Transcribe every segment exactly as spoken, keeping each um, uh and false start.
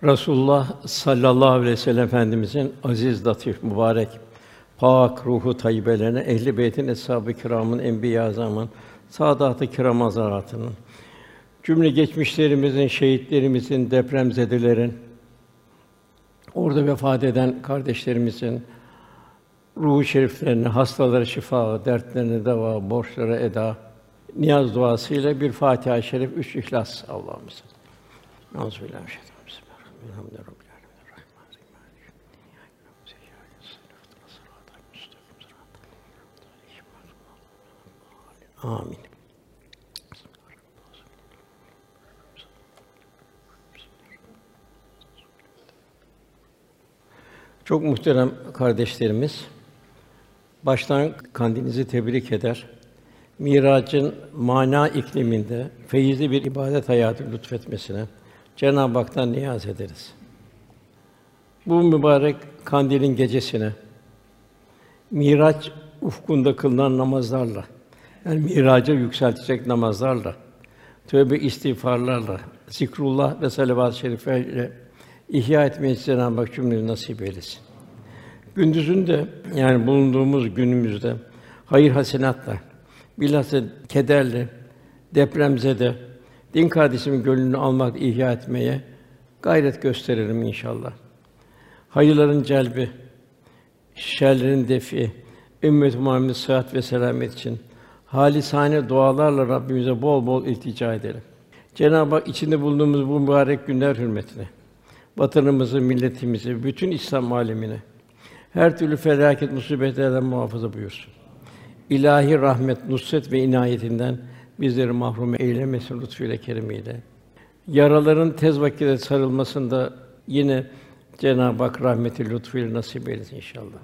Resulullah sallallahu aleyhi ve sellem Efendimizin aziz, latif, mübarek, pak ruhu tayyibelerine, ehl-i beytin, eshab-ı kiramın, enbiya-i azamın, saadat-ı kiram hazaratının, cümle geçmişlerimizin, şehitlerimizin, depremzedelerin, orada vefat eden kardeşlerimizin ruhu şeriflerine, hastalara şifa, dertlerine deva, borçlara eda, niyaz duasıyla bir Fatiha-i Şerif, üç İhlas Allah'ımıza. Euzubillahimineşşeytanirracim. Bismillahirrahmanirrahim. Amin. Çok muhterem kardeşlerimiz, baştan kandilinizi tebrik eder. Miracın mana ikliminde feyizli bir ibadet hayatı lütfetmesine Cenab-ı Hak'tan niyaz ederiz. Bu mübarek kandilin gecesine Miraç ufkunda kılınan namazlarla, yani miraca yükseltecek namazlarla, tövbe istiğfarlarla, zikrullah ve salavat-ı şerifelerle ihya etmeyi Cenab-ı Hak cümlemize nasip eylesin. Gündüzünde, yani bulunduğumuz günümüzde hayır hasenatla, bilhassa kederli, depremzede din kardeşimin gönlünü almak, ihya etmeye gayret gösterelim inşallah. Hayırların celbi, şerlerin defi, ümmet-i Muhammed'e sıhhat ve selamet için hâlisâne dualarla Rabbimize bol bol iltica edelim. Cenab-ı Hak içinde bulunduğumuz bu mübarek günler hürmetine vatanımızı, milletimizi, bütün İslam âlemine her türlü felaket, musibetlerden muhafaza buyursun. İlahi rahmet, nusret ve inayetinden bizleri mahrum eylemesin lütfuyla, keremiyle. Yaraların tez vakitte sarılmasında yine Cenab-ı Hak rahmeti lütfuyla nasip eylesin inşallah.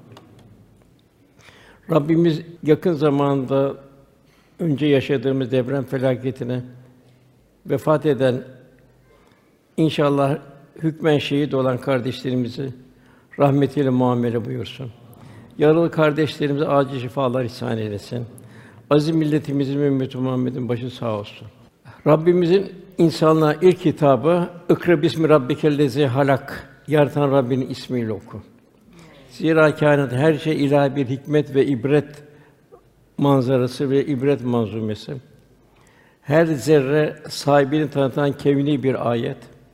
Rabbimiz yakın zamanda önce yaşadığımız deprem felaketine vefat eden, inşallah hükmen şehit olan kardeşlerimizi rahmetiyle muamele buyursun. Yaralı kardeşlerimize acil şifalar ihsan eylesin. Aziz milletimizin ve ümmet-i Muhammed'in başı sağ olsun. Rabbimizin insanlığa ilk hitabı "İkra bismi rabbikellezî halak." Yaratan Rabbinin ismiyle oku. Zira kâinat her şey ilahi bir hikmet ve ibret manzarası ve ibret manzumesi. Her zerre sahibini tanıtan kevni bir ayet.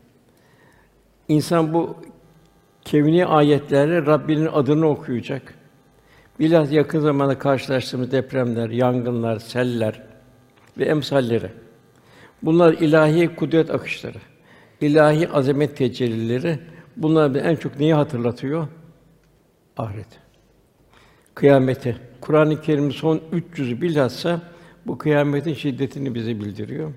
İnsan bu kevni ayetlerle Rabbinin adını okuyacak. Bilhassa yakın zamanda karşılaştığımız depremler, yangınlar, seller ve emsalleri. Bunlar ilahi kudret akışları, ilahi azamet tecellileri. Bunlar bize en çok neyi hatırlatıyor? Ahiret, kıyameti. Kur'an-ı Kerim'in son üç yüzü bilhassa bu kıyametin şiddetini bize bildiriyor.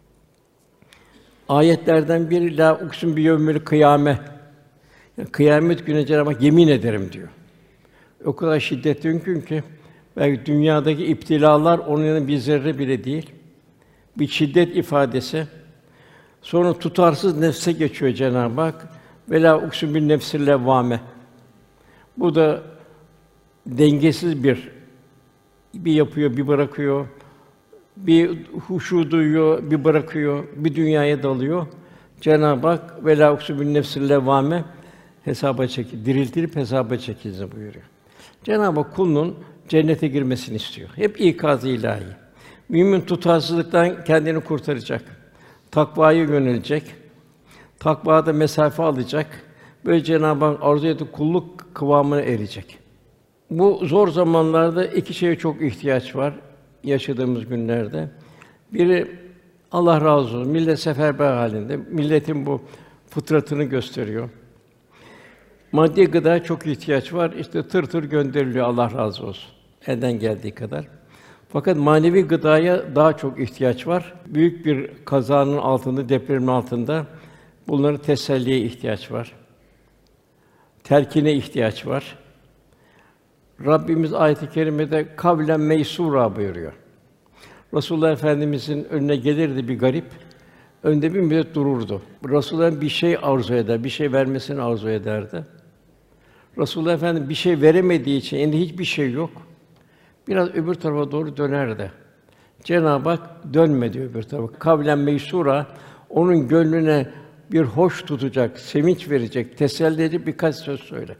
Ayetlerden biri "Lâ uksim biyevmil kıyame." Yani kıyamet günü Cenab-ı Hak yemin ederim diyor. O kadar şiddetli hüküm ki belki dünyadaki iptilalar onun yanında bir zerre bile değil. Bir şiddet ifadesi. Sonra tutarsız nefse geçiyor Cenab-ı Hak. "Ve lâ uksim bin nefsil levvâme." Bu da dengesiz bir bir yapıyor, bir bırakıyor. Bir huşu duyuyor, bir bırakıyor, bir dünyaya dalıyor. Cenab-ı Hak "Ve lâ uksim bin nefsil levvâme" hesaba çekil, diriltilip hesaba çekilsin buyuruyor. Cenab-ı Hak kulunun cennete girmesini istiyor. Hep ikaz-ı ilahi. Mümin tutarsızlıktan kendini kurtaracak. Takvaya yönelecek. Takvada mesafe alacak. Böyle Cenab-ı Hak arzu ettiği kulluk kıvamına erecek. Bu zor zamanlarda iki şeye çok ihtiyaç var yaşadığımız günlerde. Biri Allah razı olsun. Millet seferber halinde. Milletin bu fıtratını gösteriyor. Maddi gıdaya çok ihtiyaç var. İşte tır tır gönderiliyor, Allah razı olsun. Elden geldiği kadar. Fakat manevi gıdaya daha çok ihtiyaç var. Büyük bir kazanın altında, depremin altında bunların teselliye ihtiyaç var. Terkine ihtiyaç var. Rabbimiz ayet-i kerimede kavlen meysûrâ buyuruyor. Resulullah Efendimizin önüne gelirdi bir garip, önde bir müddet dururdu. Resulullah bir şey arzu eder, bir şey vermesini arzu ederdi. Resulullah Efendimiz bir şey veremediği için, elinde hiçbir şey yok. Biraz öbür tarafa doğru dönerdi. Cenab-ı Hak dönme diyor öbür tarafa. Kavlen meysûrâ, onun gönlüne bir hoş tutacak, sevinç verecek, teselli edecek birkaç söz söyle.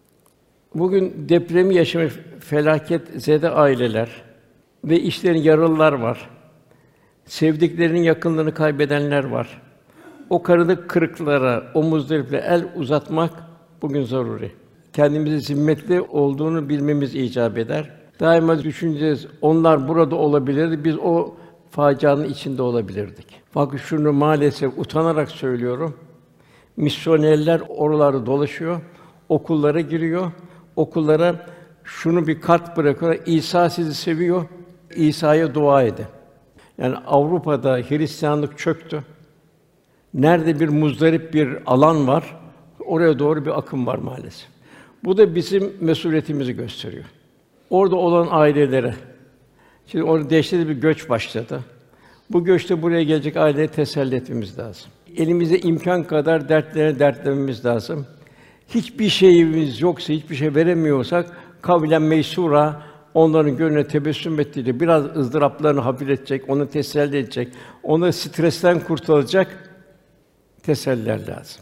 Bugün depremi yaşamış felaketzede aileler ve işlerin yaralılar var. Sevdiklerinin yakınlarını kaybedenler var. O kırık kırıklara, o muzdarip'le el uzatmak bugün zaruri. Kendimizi zimmetli olduğunu bilmemiz icap eder. Daima düşüneceğiz, onlar burada olabilirdi, biz o facianın içinde olabilirdik. Fakat şunu maalesef utanarak söylüyorum, misyonerler oralarda dolaşıyor, okullara giriyor, okullara şunu bir kart bırakıyor, İsa sizi seviyor, İsa'ya dua edin. Yani Avrupa'da Hristiyanlık çöktü. Nerede bir muzdarip bir alan var, oraya doğru bir akım var maalesef. Bu da bizim mesuliyetimizi gösteriyor. Orada olan ailelere, şimdi orada dehşetli bir göç başladı. Bu göçte buraya gelecek aileleri teselli etmemiz lazım. Elimizde imkân kadar dertlerini dertlememiz lazım. Hiçbir şeyimiz yoksa, hiçbir şey veremiyorsak kavlen meysûrâ, onların gönlüne tebessüm ettiğiyle biraz ızdıraplarını hafifletecek, onu teselli edecek, onu stresten kurtaracak teselliler lazım.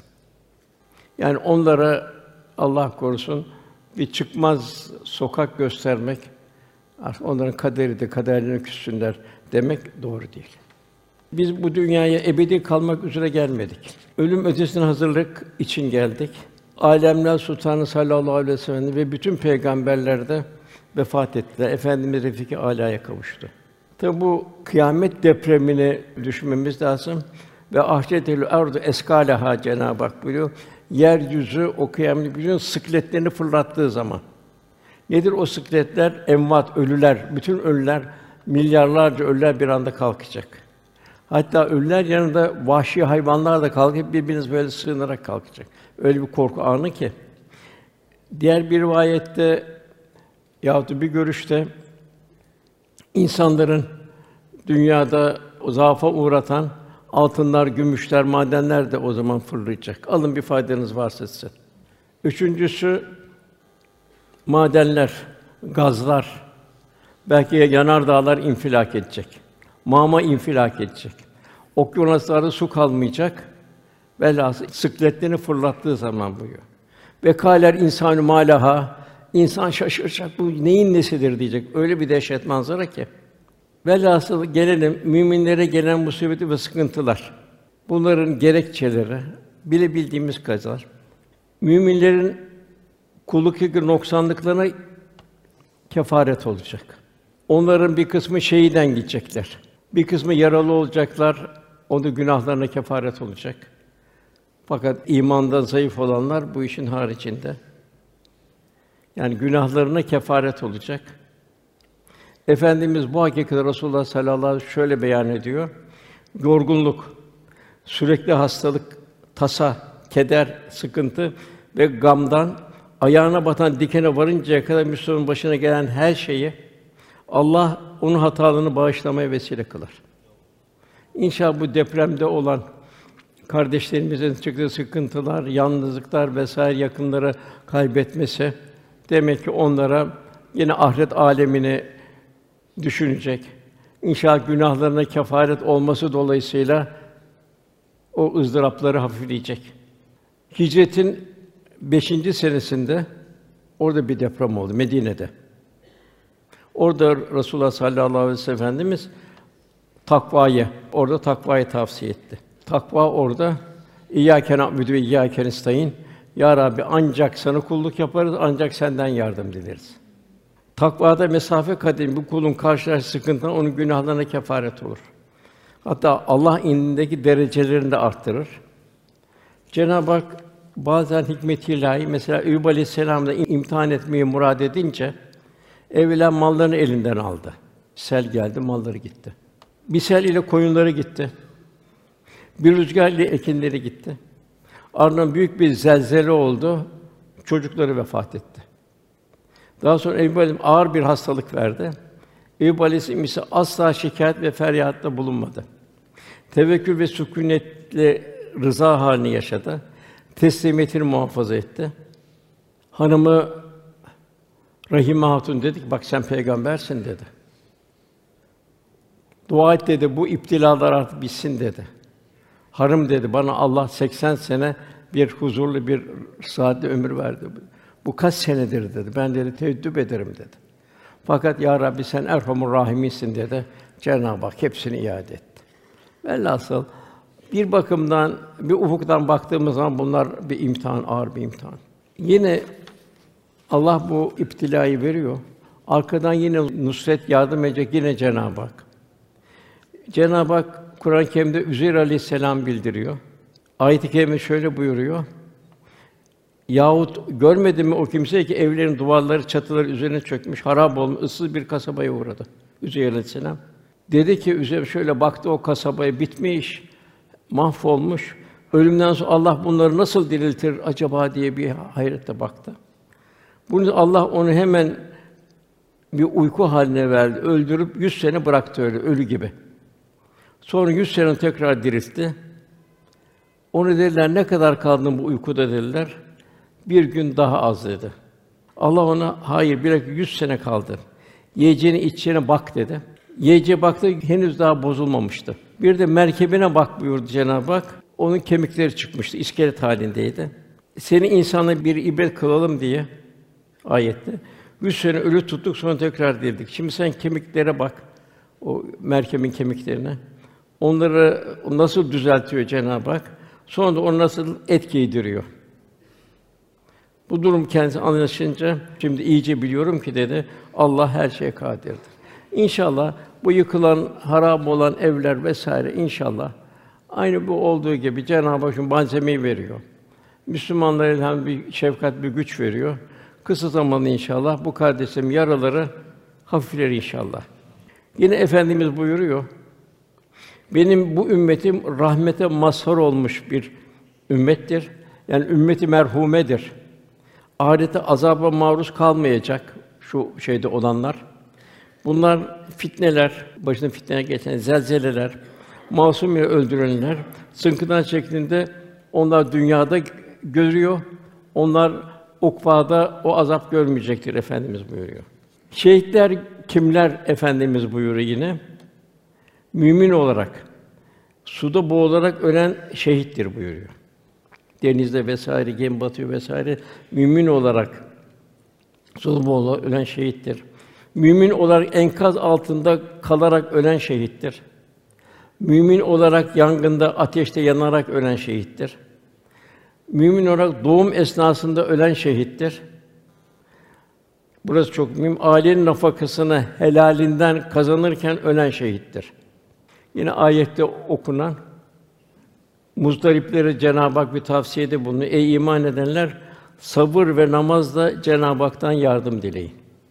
Yani onlara Allah korusun bir çıkmaz sokak göstermek, artık onların kaderi de kaderlerine küssünler demek doğru değil. Biz bu dünyaya ebedi kalmak üzere gelmedik. Ölüm ötesine hazırlık için geldik. Âlemler Sultanı sallallahu aleyhi ve sellem ve bütün peygamberler de vefat ettiler. Efendimiz Refik-i Âlâ'ya kavuştu. Tabi bu kıyamet depremini düşünmemiz lazım ve ahşetel ardu eskâleha Cenab-ı Hak buyuruyor. Yeryüzü o kıyamet günü sıkletlerini fırlattığı zaman. Nedir o sıkletler? Emvat, ölüler, bütün ölüler, milyarlarca ölüler bir anda kalkacak. Hatta ölüler yanında vahşi hayvanlar da kalkıp birbiriniz böyle sığınarak kalkacak. Öyle bir korku anı ki. Diğer bir rivayette yahut bir görüşte insanların dünyada o zaafa uğratan altınlar, gümüşler, madenler de o zaman fırlayacak. Alın bir faydanız varsa size. Üçüncüsü madenler, gazlar, belki yanardağlar infilak edecek. Mağma infilak edecek. Okyanuslarda su kalmayacak. Velhâsıl sıkletlerini fırlattığı zaman buyuruyor. Ve kâler insânü mâleha, insan şaşıracak. Bu neyin nesidir diyecek. Öyle bir dehşet manzara ki. Velhâsıl gelelim müminlere gelen musibeti ve sıkıntılar. Bunların gerekçeleri bilebildiğimiz kadar müminlerin kulluk noksanlıklarına kefaret olacak. Onların bir kısmı şehiden gidecekler. Bir kısmı yaralı olacaklar. O da günahlarına kefaret olacak. Fakat imanda zayıf olanlar bu işin haricinde. Yani günahlarına kefaret olacak. Efendimiz bu hakikati Resulullah sallallahu aleyhi ve sellem şöyle beyan ediyor. Yorgunluk, sürekli hastalık, tasa, keder, sıkıntı ve gamdan ayağına batan dikene varıncaya kadar Müslümanın başına gelen her şeyi Allah onun hatalarını bağışlamaya vesile kılar. İnşallah bu depremde olan kardeşlerimizin çıktığı sıkıntılar, yalnızlıklar vesaire yakınları kaybetmesi demek ki onlara yine ahiret âlemini düşünecek. İnşallah günahlarına kefaret olması dolayısıyla o ızdırapları hafifleyecek. Hicretin beşinci senesinde orada bir deprem oldu Medine'de. Orada Resulullah sallallahu aleyhi ve sellem Efendimiz takvayı, orada takvayı tavsiye etti. Takva orada İyyâke na'budu ve İyyâke nestaîn. Ya Rabbi ancak sana kulluk yaparız, ancak senden yardım dileriz. Takvada mesafe kat edin, bu kulun karşılaştığı sıkıntıdan onun günahlarına kefaret olur. Hatta Allah indindeki derecelerini de arttırır. Cenab-ı Hak bazen hikmet-i ilahi mesela Eyüp Aleyhisselam'da imtihan etmeyi murad edince evvela mallarını elinden aldı. Sel geldi, malları gitti. Bir sel ile koyunları gitti. Bir rüzgâr ile ekinleri gitti. Ardından büyük bir zelzele oldu. Çocukları vefat etti. Daha sonra Eyüp Aleyhisselam ağır bir hastalık verdi. Eyüp Aleyhisselam ise asla şikâyet ve feryatta bulunmadı. Tevekkül ve sükûnetle rıza hâlini yaşadı. Teslimiyetini muhafaza etti. Hanımı Rahime Hatun dedi ki, bak sen peygambersin dedi. Dua et dedi, bu iptilalar artık bitsin dedi. Harım dedi, bana Allah seksen sene bir huzurlu bir saatli ömür verdi. Bu kaç senedir dedi. Ben dedi teeddüp ederim dedi. Fakat ya Rabbi sen Erhamur Rahim'sin dedi. Cenab-ı Hak hepsini iade etti. Velhasıl bir bakımdan, bir ufuktan baktığımız zaman bunlar bir imtihan, ağır bir imtihan. Yine Allah bu iptilayı veriyor. Arkadan yine nusret yardım edecek yine Cenab-ı Hak. Cenab-ı Hak Kur'an-ı Kerim'de Üzeyr Aleyhisselam bildiriyor. Ayet-i kerime şöyle buyuruyor. Yahut görmedin mi o kimseyi ki evlerin duvarları, çatıları üzerine çökmüş, harap olmuş, ıssız bir kasabaya uğradı. Üzeyr Aleyhisselam. Dedi ki Üzeyr şöyle baktı o kasabaya bitmiş, mahvolmuş. Ölümden sonra Allah bunları nasıl diriltir acaba diye bir hayretle baktı. Bunu Allah onu hemen bir uyku haline verdi. Öldürüp yüz sene bıraktı öyle ölü gibi. Sonra yüz sene tekrar diriltti. Onu dediler ne kadar kaldın bu uykuda dediler. Bir gün daha az dedi. Allah ona hayır bir dakika yüz sene kaldı. Yiyeceğine içeceğine bak dedi. Yiyeceğe baktı henüz daha bozulmamıştı. Bir de merkebine bak buyurdu Cenab-ı Hak. Onun kemikleri çıkmıştı, iskelet halindeydi. Seni insana bir ibret kılalım diye ayette. Yüz sene ölü tuttuk sonra tekrar dirildik. Şimdi sen kemiklere bak. O merkebin kemiklerine. Onları nasıl düzeltiyor Cenab-ı Hak? Sonra da onu nasıl et giydiriyor. Bu durum kendisi anlaşınca şimdi iyice biliyorum ki dedi Allah her şeye kadirdir. İnşallah bu yıkılan, harap olan evler vesaire inşallah aynı bu olduğu gibi Cenab-ı Hak şu malzemeyi veriyor. Müslümanlara elham bir şefkat, bir güç veriyor. Kısa zamanda inşallah bu kardeşlerim yaraları hafifler inşallah. Yine Efendimiz buyuruyor. Benim bu ümmetim rahmete mazhar olmuş bir ümmettir. Yani ümmeti merhumedir. Ahirete azaba maruz kalmayacak şu şeyde olanlar. Bunlar fitneler, başına fitneler geçen zelzeleler, masum yere öldürülenler, sınkıdan şeklinde onlar dünyada görüyor. Onlar ukvada o azap görmeyecektir Efendimiz buyuruyor. Şehitler kimler Efendimiz buyuruyor yine? Mümin olarak suda boğularak ölen şehittir buyuruyor. Denizde vesaire gemi batıyor vesaire mümin olarak suda boğularak ölen şehittir. Mümin olarak enkaz altında kalarak ölen şehittir. Mümin olarak yangında, ateşte yanarak ölen şehittir. Mümin olarak doğum esnasında ölen şehittir. Burası çok mühim. Ailenin nafakasını helalinden kazanırken ölen şehittir. Yine ayette okunan muzdariplere Cenab-ı Hak bir tavsiyede bulunuyor. Ey iman edenler, sabır ve namazla Cenab-ı Hak'tan yardım dileyin.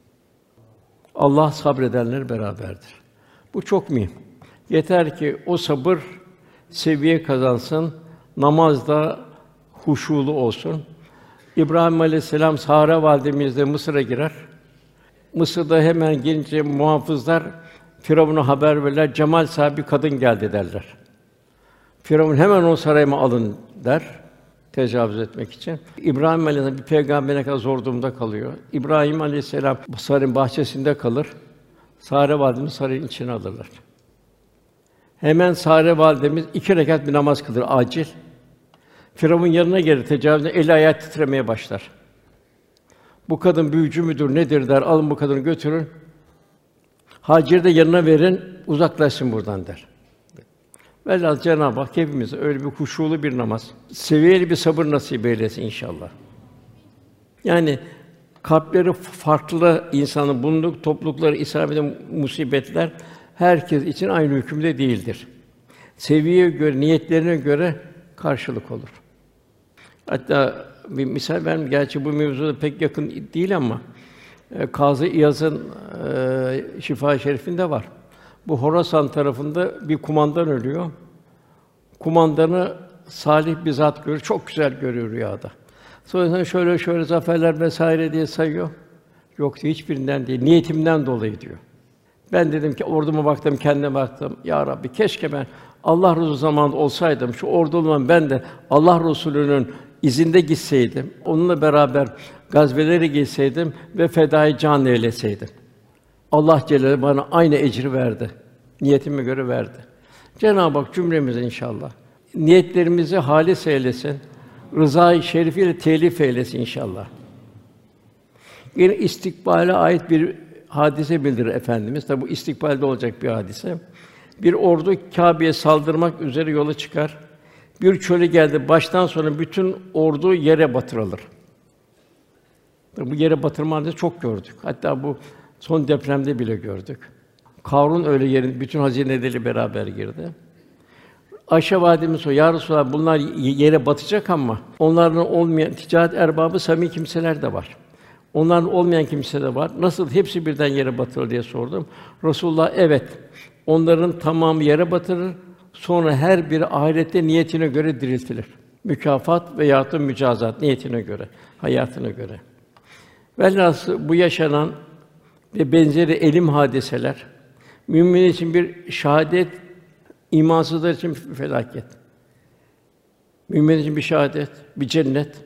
Allah sabredenler beraberdir. Bu çok mühim. Yeter ki o sabır seviye kazansın, namaz da huşûlu olsun. İbrahim Aleyhisselam Sara validemizle Mısır'a girer. Mısır'da hemen gelince muhafızlar Firavun'a haber verirler. Cemal sahibi kadın geldi derler. Firavun hemen o sarayıma alın der. Tecavüz etmek için. İbrahim Aleyhisselam bir peygamberine kadar zor durumda kalıyor. İbrahim Aleyhisselam sarayın bahçesinde kalır. Sare validemiz sarayın içine alırlar. Hemen Sare validemiz iki rekat bir namaz kılır acil. Firavun yanına gelir tecavüzde eli ayağı titremeye başlar. Bu kadın büyücü müdür nedir der. Alın bu kadını götürün. Hacer'i de yanına verin, uzaklaşsın buradan der. Velhâsıl Cenab-ı Hak hepimize öyle bir huşûlu bir namaz, seviyeli bir sabır nasip eylesin inşallah. Yani kalpleri farklı insanın bulunduk toplulukları isabet eden musibetler herkes için aynı hükümde değildir. Seviyeye göre, niyetlerine göre karşılık olur. Hatta bir misal vereyim. Gerçi bu mevzuda pek yakın değil ama e, Kazı İyaz'ın e, Şifa-i Şerif'inde var. Bu Horasan tarafında bir kumandan ölüyor. Kumandanı salih bir zat görüyor, çok güzel görüyor rüyada. Sonra şöyle şöyle zaferler vesaire diye sayıyor. Yok diyor, hiçbirinden değil, niyetimden dolayı diyor. Ben dedim ki orduma baktım, kendime baktım. Ya Rabbi keşke ben Allah Resulü zamanında olsaydım, şu ordulman ben de Allah Resulü'nün izinde gitseydim, onunla beraber gazvelere gitseydim ve fedai can eyleseydim. Allah Celle bana aynı ecri verdi. Niyetime göre verdi. Cenab-ı Hak cümlemize inşallah niyetlerimizi hâlis eylesin. Rızâ-i şerifiyle telif eylesin inşallah. Yine istikbale ait bir hadise bildirir Efendimiz. Tabi bu istikbalde olacak bir hadise. Bir ordu Kâbe'ye saldırmak üzere yola çıkar. Bir çöle geldi. Baştan sona bütün ordu yere batırılır. Bu yere batırma hadisesi çok gördük. Hatta bu son depremde bile gördük. Kârun öyle yerin bütün hazineleriyle beraber girdi. Ayşe validemiz soruyor: "Ya Resulallah, bunlar yere batacak ama onlardan olmayan ticaret erbabı samimi kimseler de var. Onlardan olmayan kimse de var. Nasıl hepsi birden yere batırır?" diye sordum. Resulullah: "Evet. Onların tamamı yere batırır. Sonra her biri ahirette niyetine göre diriltilir. Mükafat veyahut da mücazat niyetine göre, hayatına göre." Velhâsıl bu yaşanan ve benzeri elim hadiseler mümin için bir şahadet, imansızlar için bir felaket. Mümin için bir şahadet, bir cennet.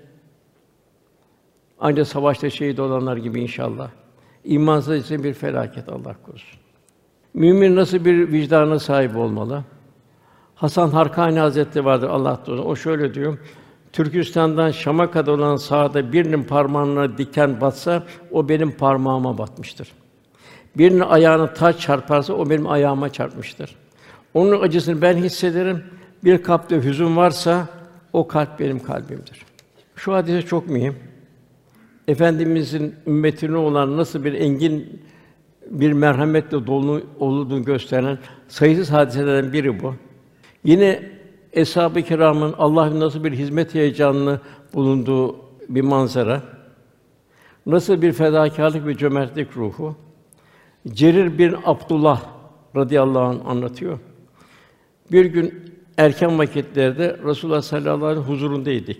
Ancak savaşta şehit olanlar gibi inşallah. İmansızlar için bir felaket, Allah korusun. Mümin nasıl bir vicdana sahip olmalı? Hasan Harkani Hazretleri vardır, Allah dostu. O şöyle diyor: "Türkistan'dan Şam'a kadar olan sahada birinin parmağına diken batsa, o benim parmağıma batmıştır. Birinin ayağına taş çarparsa, o benim ayağıma çarpmıştır. Onun acısını ben hissederim. Bir kalpte hüzün varsa, o kalp benim kalbimdir." Şu hadise çok mühim. Efendimizin ümmetine olan nasıl bir engin bir merhametle dolu olduğunu gösteren sayısız hadiselerden biri bu. Yine Eshab-ı Kirâm'ın Allah'ın nasıl bir hizmet heyecanını bulunduğu bir manzara, nasıl bir fedakârlık ve cömertlik ruhu. Cerir bin Abdullah radıyallahu anh anlatıyor. Bir gün erken vakitlerde Resulullah sallallahu aleyhi ve sellem huzurundaydık.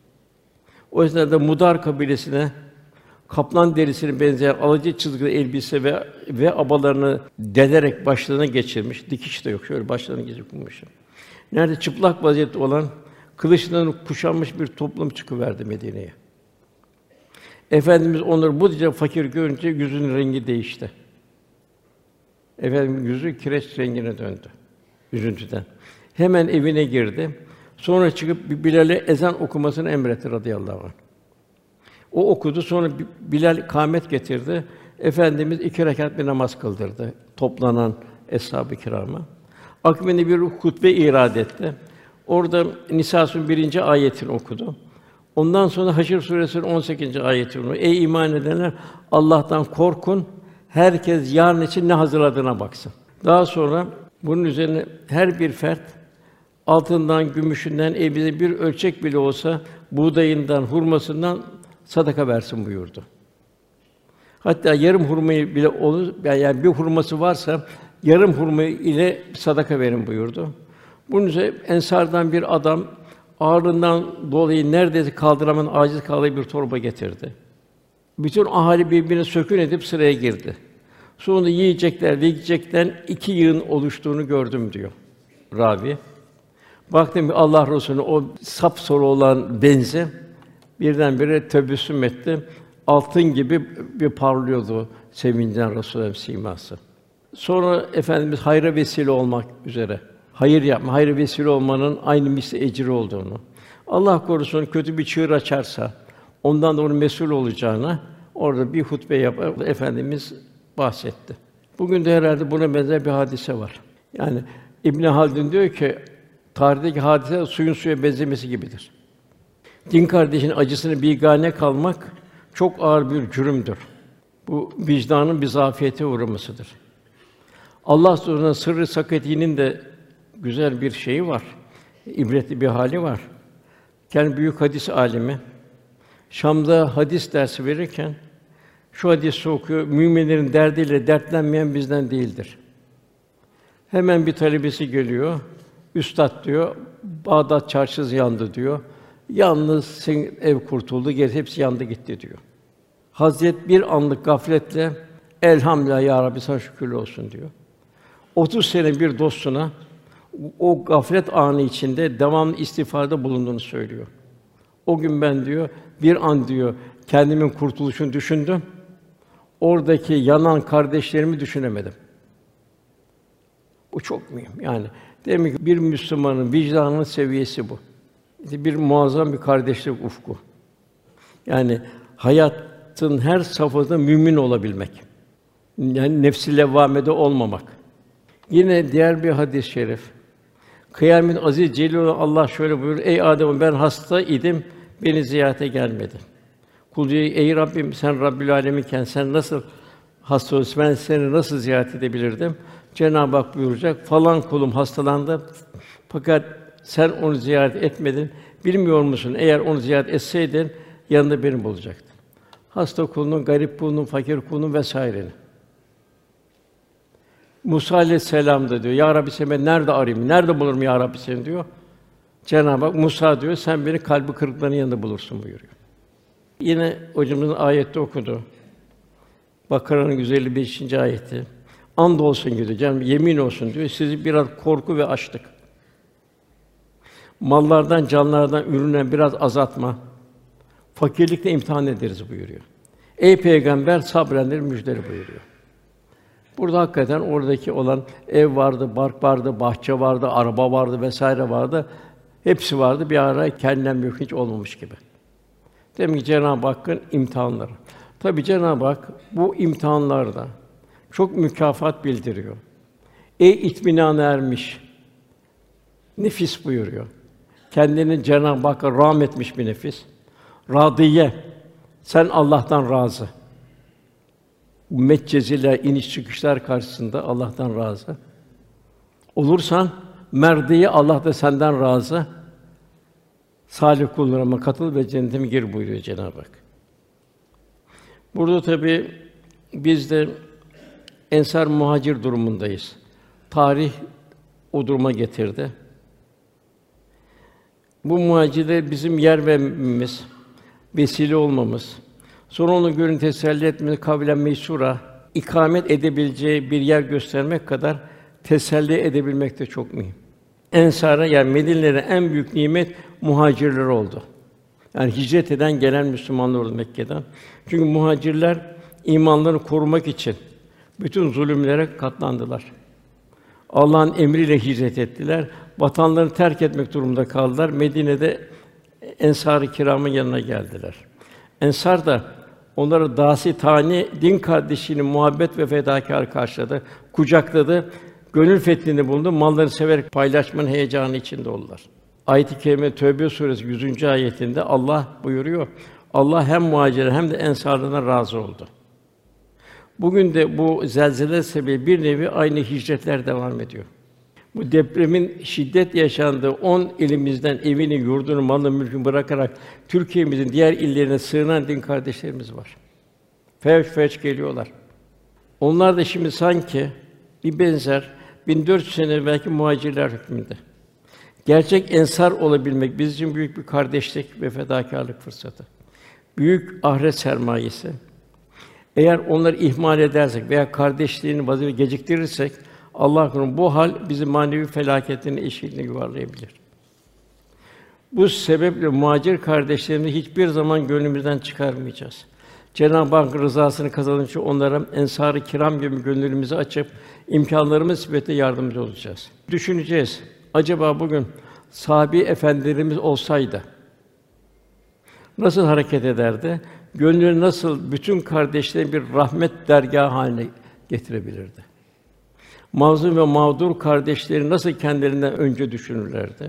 O esnada Mudar kabilesine kaplan derisine benzeyen alıcı çizgili elbise ve ve abalarını delerek başlarına geçirmiş, dikiş de yok, şöyle başlarına geçirmiş. Nerede çıplak vaziyette olan, kılıçlarını kuşanmış bir toplum çıkıverdi Medine'ye. Efendimiz onları bu derece fakir görünce yüzünün rengi değişti. Efendimiz yüzü kireç rengine döndü üzüntüden. Hemen evine girdi. Sonra çıkıp Bilal'e ezan okumasını emretti radıyallahu anh. O okudu, sonra Bilal kâmet getirdi. Efendimiz iki rekat bir namaz kıldırdı toplanan eshab-ı kirâma. Akabinde bir hutbe irad etti. Orada Nisâ'nın birinci ayetini okudu. Ondan sonra Haşr suresinin on sekizinci ayetini okudu. Ey iman edenler, Allah'tan korkun. Herkes yarın için ne hazırladığına baksın. Daha sonra bunun üzerine her bir fert altından, gümüşünden, evinde bir ölçek bile olsa buğdayından, hurmasından sadaka versin buyurdu. Hatta yarım hurmayı bile olur, yani bir hurması varsa yarım hurma ile sadaka verin buyurdu. Bunun üzerine ensardan bir adam ağırlığından dolayı neredeyse kaldıramayan aciz kaldığı bir torba getirdi. Bütün ahali birbirine sökün edip sıraya girdi. Sonunda yiyecekler ve içecekten iki yığın oluştuğunu gördüm diyor ravi. Baktım ki Allah Resulü'nün o sapsarı olan benzi birdenbire tebessüm etti. Altın gibi bir parlıyordu sevincden Resûlüllâh'ın siması. Sonra Efendimiz hayra vesile olmak üzere hayır yapma, hayra vesile olmanın aynı misli ecri olduğunu, Allah korusun kötü bir çığır açarsa ondan da onun mesul olacağına orada bir hutbe yapıp Efendimiz bahsetti. Bugün de herhalde buna benzer bir hadise var. Yani İbn Haldun diyor ki tarihteki hadise suyun suya benzemesi gibidir. Din kardeşinin acısını bigane kalmak çok ağır bir cürümdür. Bu vicdanın bir zafiyete uğramasıdır. Allah Subhanahu sırrı sakatinin de güzel bir şeyi var. İbretli bir hali var. Kendi büyük hadis alimi Şam'da hadis dersi verirken şu hadisi okuyor: müminlerin derdiyle dertlenmeyen bizden değildir. Hemen bir talebesi geliyor. Üstad diyor, Bağdat çarşısı yandı diyor. Yalnız senin ev kurtuldu, geri hepsi yandı gitti diyor. Hazret bir anlık gafletle elhamdülillah ya Rabbi sana şükürler olsun diyor. otuz sene bir dostuna o gaflet anı içinde devamlı istiğfarda bulunduğunu söylüyor. O gün ben diyor bir an diyor kendimin kurtuluşunu düşündüm. Oradaki yanan kardeşlerimi düşünemedim. Bu çok mühim. Yani Demek ki bir Müslümanın vicdanının seviyesi bu. İşte bir muazzam bir kardeşlik ufku. Yani hayatın her safhasında mümin olabilmek. Yani nefs-i levvâmede olmamak. Yine diğer bir hadis-i şerif. Kıyamet aziz celil olan Allah şöyle buyurur: Ey Adem, ben hasta idim, beni ziyarete gelmedin. Kul diyor: Ey Rabbim, sen Rabbül Âleminken sen nasıl hasta olursun? Ben seni nasıl ziyaret edebilirdim? Cenab-ı Hak buyuracak: Falan kulum hastalandı fakat sen onu ziyaret etmedin. Bilmiyor musun? Eğer onu ziyaret etseydin yanında beni bulacaktın. Hasta kulunun, garip kulunun, fakir kulunun vesairenin. Musa aleyhisselam da diyor: Ya Rabbi, seni ben nerede arayayım? Nerede bulurum ya Rabbi seni diyor. Cenab-ı Hak Musa diyor: Sen beni kalbi kırıkların yanında bulursun buyuruyor. Yine hocamızın ayette okudu. Bakara'nın yüz elli beşinci ayeti. Andolsun ki diyor, canım yemin olsun diyor, sizi biraz korku ve açlık, mallardan, canlardan ürünen biraz azaltma, fakirlikle imtihan ederiz buyuruyor. Ey peygamber, sabredenleri müjdele buyuruyor. Burada hakikaten oradaki olan ev vardı, bark vardı, bahçe vardı, araba vardı vesaire vardı. Hepsi vardı. Bir ara kendinden büyük hiç olmamış gibi. Demek ki Cenab-ı Hakk'ın imtihanları. Tabii Cenab-ı Hak bu imtihanlarda çok mükafat bildiriyor. Ey itminana ermiş nefis buyuruyor. Kendini Cenab-ı Hakk'a rağm etmiş bir nefis. Radiye, sen Allah'tan razı. Bu metceziler, iniş çıkışlar karşısında Allah'tan razı. Olursan merdiye, Allah da senden razı. Salih kullarıma katıl ve cennetime gir buyuruyor Cenab-ı Hak. Burada tabii biz de ensar muhacir durumundayız. Tarih o duruma getirdi. Bu muhacirler bizim yer vermemiz, vesile olmamız, sonra onu görün teselli etmemiz, kavlen meysura, ikamet edebileceği bir yer göstermek kadar teselli edebilmek de çok mühim. Ensara, yani Medine'lere en büyük nimet muhacirler oldu. Yani hicret eden gelen Müslümanlar oldu Mekke'den. Çünkü muhacirler imanlarını korumak için bütün zulümlere katlandılar. Allah'ın emriyle hicret ettiler. Vatanlarını terk etmek durumunda kaldılar. Medine'de Ensar-ı Kiram'ın yanına geldiler. Ensar da onları dâsi tani, din kardeşini muhabbet ve fedakâr karşıladı, kucakladı, gönül fethinde bulundu, mallarını severek paylaşmanın heyecanı içinde oldular. Ayet-i kerime Tevbe suresi yüzüncü ayetinde Allah buyuruyor: Allah hem muhacirler hem de ensarlardan razı oldu. Bugün de bu zelzele sebebi bir nevi aynı hicretler devam ediyor. Bu depremin şiddet yaşandığı on ilimizden evini, yurdunu, malını, mülkünü bırakarak Türkiye'mizin diğer illerine sığınan din kardeşlerimiz var. Fevç fevç geliyorlar. Onlar da şimdi sanki bir benzer bin dört yüz sene evvelki muhacirler hükmünde. Gerçek ensar olabilmek bizim için büyük bir kardeşlik ve fedakârlık fırsatı. Büyük ahiret sermayesi. Eğer onları ihmal edersek veya kardeşliğini vazife geciktirirsek Allah korusun bu hal bizi manevi felaketin eşiğine yuvarlayabilir. Bu sebeple muhacir kardeşlerimizi hiçbir zaman gönlümüzden çıkarmayacağız. Cenab-ı Hak rızasını kazanmak için onlara ensar-ı kiram gibi gönlümüzü açıp imkânlarımız nispetinde yardımcı olacağız. Düşüneceğiz. Acaba bugün sahabi efendilerimiz olsaydı nasıl hareket ederdi? Gönlünü nasıl bütün kardeşlerin bir rahmet dergâhı haline getirebilirdi? Mazlum ve mağdur kardeşleri nasıl kendilerinden önce düşünürlerdi?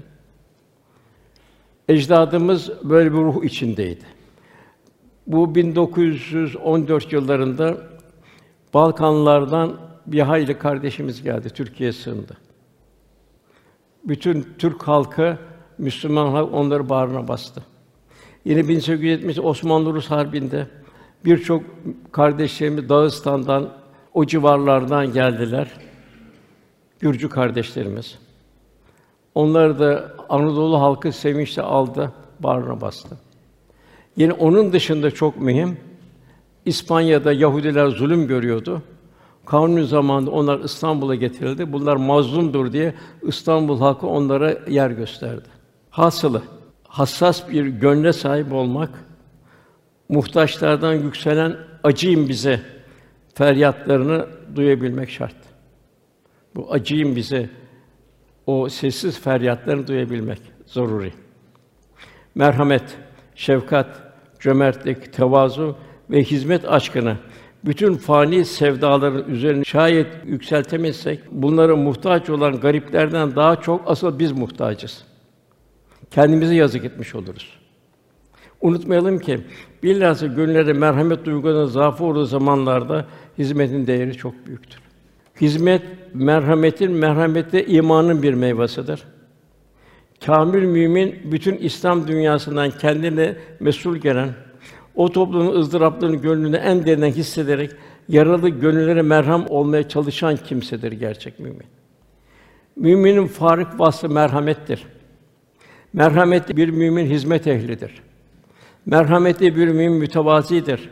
Ecdadımız böyle bir ruh içindeydi. Bu bin dokuz yüz on dört yıllarında Balkanlardan bir hayli kardeşimiz geldi, Türkiye'ye sığındı. Bütün Türk halkı, Müslüman halk onları bağrına bastı. Yine bin sekiz yüz yetmiş Osmanlı-Rus Harbi'nde birçok kardeşlerimiz Dağıstan'dan, o civarlardan geldiler. Gürcü kardeşlerimiz. Onları da Anadolu halkı sevinçle aldı, bağrına bastı. Yine onun dışında çok mühim, İspanya'da Yahudiler zulüm görüyordu. Kanuni zamanında onlar İstanbul'a getirildi. Bunlar mazlumdur diye İstanbul halkı onlara yer gösterdi. Hasılı hassas bir gönle sahip olmak, muhtaçlardan yükselen acıyın bize feryatlarını duyabilmek şart. Bu acıyın bize o sessiz feryatlarını duyabilmek zaruri. Merhamet, şefkat, cömertlik, tevazu ve hizmet aşkını bütün fani sevdaların üzerine şayet yükseltemezsek, bunlara muhtaç olan gariplerden daha çok asıl biz muhtacız. Kendimize yazık etmiş oluruz. Unutmayalım ki bilhassa gönüllere merhamet duygularının zaafı olduğu zamanlarda hizmetin değeri çok büyüktür. Hizmet, merhametin, merhamette imanın bir meyvesidir. Kâmil mümin bütün İslam dünyasından kendine mesul gelen, o toplumun ızdıraplarını gönlünde en derinden hissederek yaralı gönüllere merham olmaya çalışan kimsedir gerçek mümin. Müminin farik vasfı merhamettir. Merhametli bir mümin hizmet ehlidir. Merhametli bir mümin mütevazidir.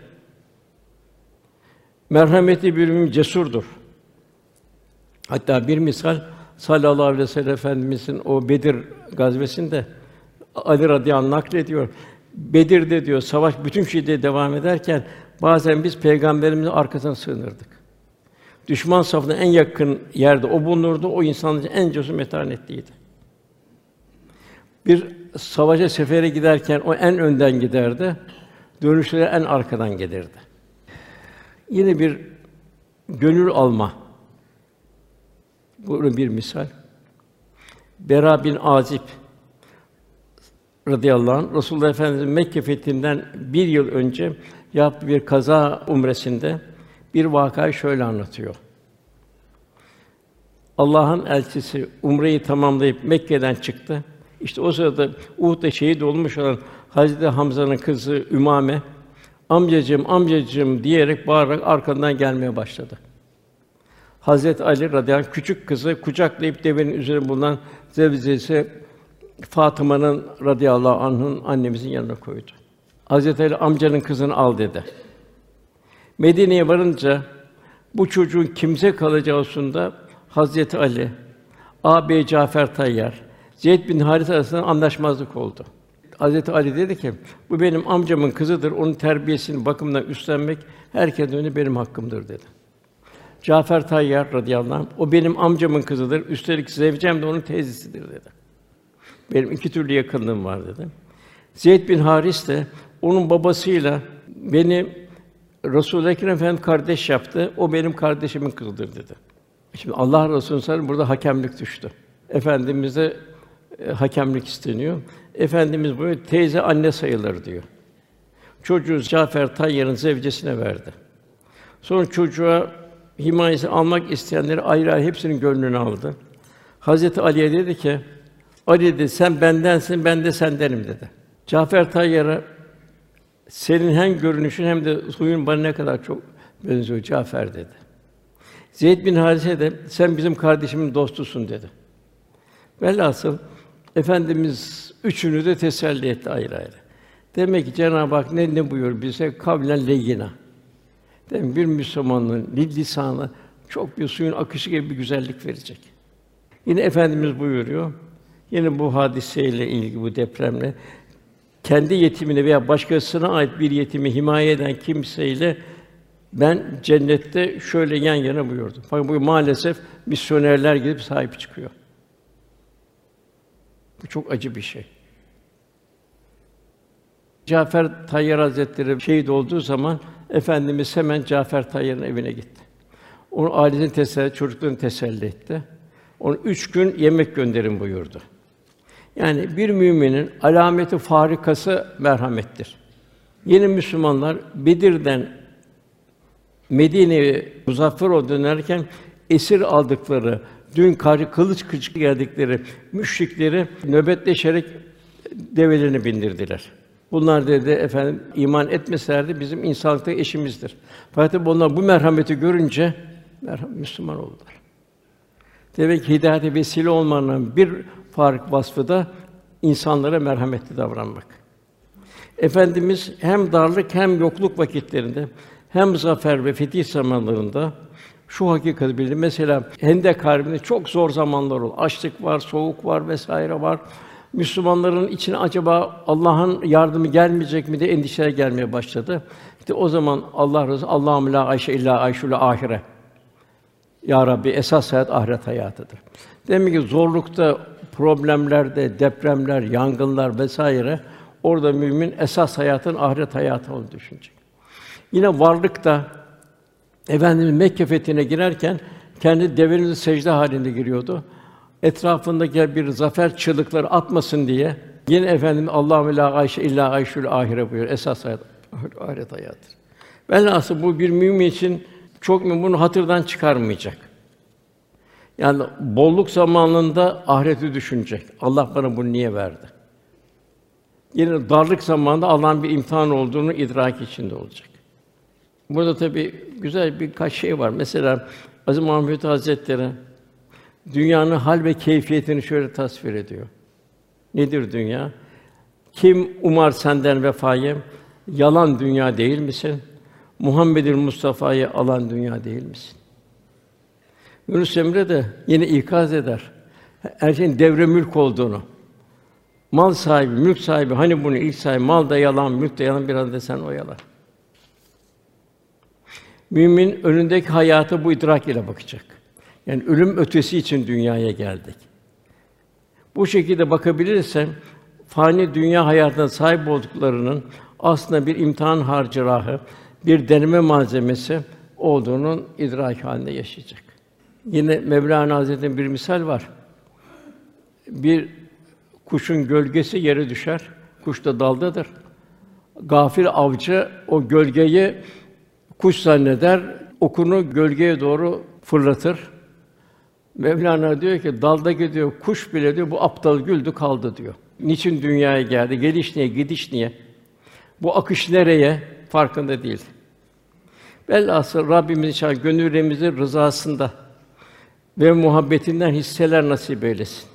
Merhametli bir mümin cesurdur. Hatta bir misal sallallahu aleyhi ve sellem Efendimizin o Bedir gazvesinde Ali radıyallahu anh naklediyor. Bedir'de diyor savaş bütün şiddete devam ederken bazen biz peygamberimizin arkasına sığınırdık. Düşman safına en yakın yerde o bulunurdu. O insanın en cesur metanetliydi. Bir savaşa sefere giderken o en önden giderdi. Dönüşte en arkadan gelirdi. Yine bir gönül alma. Bu bir misal. Bera bin Azib radıyallahu anh Resulullah Efendimiz'in Mekke fethinden bir yıl önce yaptığı bir kaza umresinde bir vakayı şöyle anlatıyor. Allah'ın elçisi umreyi tamamlayıp Mekke'den çıktı. İşte o sırada Uhud'da şehit olmuş olan Hazreti Hamza'nın kızı Ümame, "Amcacığım, amcacığım" diyerek bağırarak arkandan gelmeye başladı. Hazreti Ali radıyallahu anh küçük kızı kucaklayıp devenin üzerine bulunan zevcesi Fatıma'nın radıyallahu anh'ın annemizin yanına koydu. Hazreti Ali amcanın kızını al dedi. Medine'ye varınca bu çocuğun kimse kalacağı hususunda Hazreti Ali, ağabey Cafer Tayyar, Zeyd bin Haris arasında anlaşmazlık oldu. Hazreti Ali dedi ki, bu benim amcamın kızıdır, onun terbiyesini, bakımından üstlenmek herkesten önce benim hakkımdır dedi. Cafer Tayyar radıyallahu anh, o benim amcamın kızıdır, üstelik zevcem de onun teyzesidir dedi. Benim iki türlü yakınlığım var dedi. Zeyd bin Haris de onun babasıyla beni Resul-i Ekrem Efendimiz kardeş yaptı. O benim kardeşimin kızıdır dedi. Şimdi Allah Resulü sallallahu aleyhi ve sellem burada hakemlik düştü. Efendimize e, hakemlik isteniyor. Efendimiz böyle teyze anne sayılır diyor. Çocuğu Cafer Tayyar'ın zevcesine verdi. Sonra çocuğa himayesini almak isteyenleri ayrı ayrı hepsinin gönlünü aldı. Hazreti Ali'ye dedi ki, Ali dedi, sen bendensin, ben de sendenim dedi. Cafer Tayyar'a senin hem görünüşün hem de huyun bana ne kadar çok benziyor Cafer dedi. Zeyd bin Harise de sen bizim kardeşimin dostusun dedi. Velhasıl Efendimiz üçünü de teselli etti ayrı ayrı. Demek ki Cenab-ı Hak ne ne buyuruyor bize? Kavlen leyyina. Demek ki bir Müslümanın lisanı çok bir suyun akışı gibi bir güzellik verecek. Yine Efendimiz buyuruyor. Yine bu hadiseyle ilgili bu depremle kendi yetimine veya başkasına ait bir yetimi himaye eden kimseyle ben cennette şöyle yan yana buyurdu. Fakat bu maalesef misyonerler gidip sahip çıkıyor. Bu çok acı bir şey. Cafer Tayyar Hazretleri şehit olduğu zaman Efendimiz hemen Cafer Tayyar'ın evine gitti. Onun ailesini teselli, çocuklarını teselli etti. Onu üç gün yemek gönderin buyurdu. Yani bir müminin alameti farikası merhamettir. Yeni Müslümanlar Bedir'den Medine'ye muzaffer olup dönerken esir aldıkları, dün karşı kılıç kılıç geldikleri müşrikleri nöbetleşerek develerini bindirdiler. Bunlar dedi efendim iman etmeselerdi bizim insanlıkta eşimizdir. Fakat bunlar bu merhameti görünce merham Müslüman oldular. Demek ki hidayete vesile olmanın bir fark vasfı da insanlara merhametli davranmak. Efendimiz hem darlık hem yokluk vakitlerinde hem zafer ve fetih zamanlarında şu hakikati bildi. Mesela Hendek Harbi'nde çok zor zamanlar oldu. Açlık var, soğuk var vesaire var. Müslümanların içine acaba Allah'ın yardımı gelmeyecek mi diye endişeler gelmeye başladı. İşte o zaman Allah Resulü Allahümme la ayşe illa ayşul ahire. Ya Rabbi, esas hayat ahiret hayatıdır. Demek ki zorlukta, problemlerde, depremler, yangınlar vesaire orada mümin esas hayatın ahiret hayatı olduğunu düşünecek. Yine varlıkta Efendimiz Mekke fethine girerken kendi devenin secde halinde giriyordu. Etrafındaki bir zafer çığlıkları atmasın diye yine Efendimiz Allahümme la ayşe illa ayşul ahire buyuruyor. Esas hayat ahiret hayatı. Velhâsıl bu bir mümin için çok mümin bunu hatırdan çıkarmayacak. Yani bolluk zamanında ahireti düşünecek. Allah bana bunu niye verdi? Yine darlık zamanında Allah'ın bir imtihan olduğunu idrak içinde olacak. Burada tabii güzel birkaç şey var. Mesela Aziz Mahmud Hazretleri dünyanın hal ve keyfiyetini şöyle tasvir ediyor. Nedir dünya? Kim umar senden vefayı? Yalan dünya değil misin? Muhammed'in Mustafa'yı alan dünya değil misin? Yunus Emre de yine ikaz eder. Her şeyin devre mülk olduğunu. Mal sahibi, mülk sahibi, hani bunu ilk sahibi, mal da yalan, mülk de yalan, biraz desen o yalan. Mümin önündeki hayata bu idrak ile bakacak. Yani ölüm ötesi için dünyaya geldik. Bu şekilde bakabilirse fani dünya hayatına sahip olduklarının aslında bir imtihan harcırahı, bir deneme malzemesi olduğunun idrak halinde yaşayacak. Yine Mevlana Hazretleri'nin bir misal var. Bir kuşun gölgesi yere düşer. Kuş da daldadır. Gafil avcı o gölgeyi kuş zanneder, okunu gölgeye doğru fırlatır. Mevlana diyor ki daldaki diyor kuş bile diyor bu aptal güldü kaldı diyor. Niçin dünyaya geldi? Geliş niye? Gidiş niye? Bu akış nereye? Farkında değil. Velhâsıl Rabbimiz inşallah gönüllerimizin rızasında ve muhabbetinden hisseler nasip eylesin.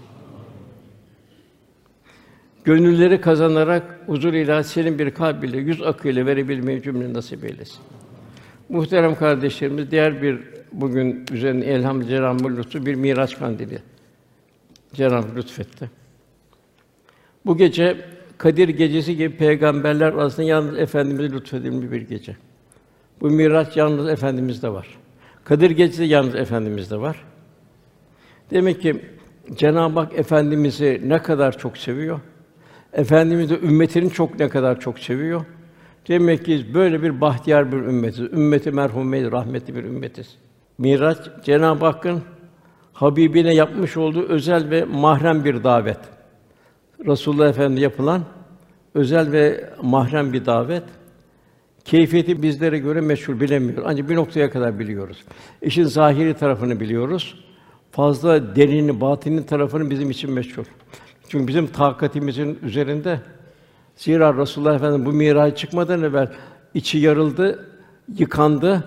Gönülleri kazanarak huzur ilahi senin bir kalb ile yüz akıyla verebilmeyi cümle nasip eylesin. Muhterem kardeşlerimiz, diğer bir bugün üzerine elhamdülillah Cenab-ı lütfu bir Miraç kandili Cenab-ı lütfetti. Bu gece Kadir gecesi gibi peygamberler arasında yalnız Efendimiz lütfedilmiş bir gece. Bu Miraç yalnız Efendimiz'de var. Kadir gecesi yalnız Efendimiz'de var. Demek ki Cenab-ı Hak Efendimiz'i ne kadar çok seviyor. Efendimiz de ümmetini çok ne kadar çok seviyor. Demek ki böyle bir bahtiyar bir ümmetiz. Ümmeti merhumeyiz, rahmetli bir ümmetiz. Miraç Cenab-ı Hakk'ın Habibine yapmış olduğu özel ve mahrem bir davet. Resulullah Efendimize yapılan özel ve mahrem bir davet. Keyfiyeti bizlere göre meşhur bilemiyoruz. Ancak bir noktaya kadar biliyoruz. İşin zahiri tarafını biliyoruz. Fazla derini, batini tarafını bizim için meşhur. Çünkü bizim takatimizin üzerinde. Zira Resulullah Efendimiz bu Miraç çıkmadan evvel içi yarıldı, yıkandı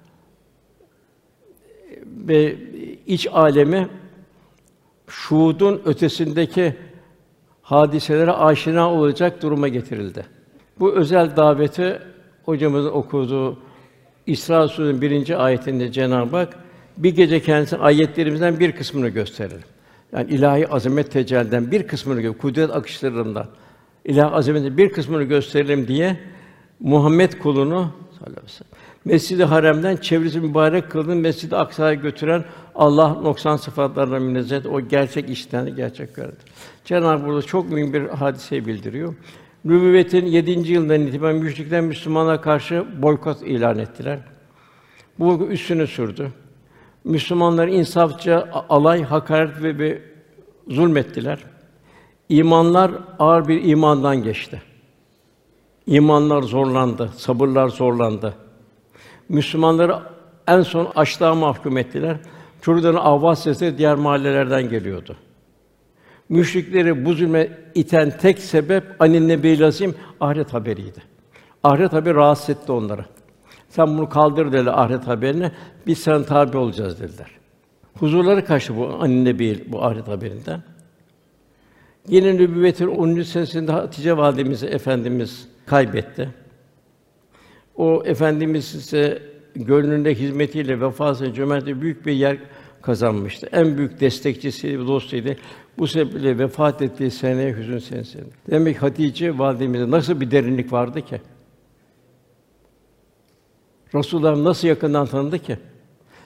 ve iç alemi şuhudun ötesindeki hadiselere aşina olacak duruma getirildi. Bu özel daveti hocamızın okuduğu İsra Sûresinin birinci ayetinde Cenab-ı Hak bir gece kendisine ayetlerimizden bir kısmını gösterir. Yani ilahi azamet tecelliden bir kısmını gö kudret akışlarından ilahi azametin bir kısmını gösterelim diye Muhammed kulunu sallallahu aleyhi ve sellem Mescid-i Haram'dan çevresi mübarek kıldığın Mescid-i Aksa'ya götüren Allah noksan sıfatlarından münezzeh o gerçek işten gerçek gördü. Cenab-ı Hak burada çok mühim bir hadiseyi bildiriyor. Nübüvvetin yedinci yılından itibaren müşrikler Müslümanlara karşı boykot ilan ettiler. Bu üstüne sürdü. Müslümanları insafça alay, hakaret ve, ve zulmettiler. İmanlar ağır bir imandan geçti. İmanlar zorlandı, sabırlar zorlandı. Müslümanları en son açlığa mahkum ettiler. Çocukların avaz sesi diğer mahallelerden geliyordu. Müşrikleri bu zulme iten tek sebep anin nebiyyil azim ahiret haberiydi. Ahiret haberi rahatsız etti onları. Sen bunu kaldır dediler ahiret haberini. Biz sana tabi olacağız dediler. Huzurları kaçtı bu anin nebiyyil bu ahiret haberinden. Yine nübüvvetin onuncu senesinde Hatice validemizi Efendimiz kaybetti. O Efendimiz ise gönlünde hizmetiyle vefasıyla cömertliği büyük bir yer kazanmıştı. En büyük destekçisi ve dostuydu. Bu sebeple vefat ettiği seneye hüzün senesiydi. Demek ki Hatice validemizde nasıl bir derinlik vardı ki? Resulullah nasıl yakından tanıdı ki?